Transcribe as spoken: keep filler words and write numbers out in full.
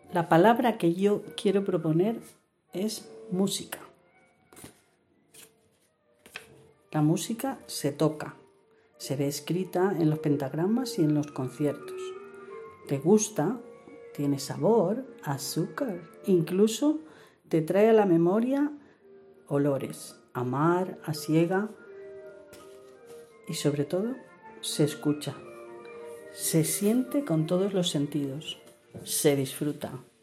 La palabra que yo quiero proponer es música. La música se toca, se ve escrita en los pentagramas y en los conciertos. Te gusta, tiene sabor, azúcar, incluso te trae a la memoria olores, a mar, a siega y sobre todo se escucha, se siente con todos los sentidos, se disfruta.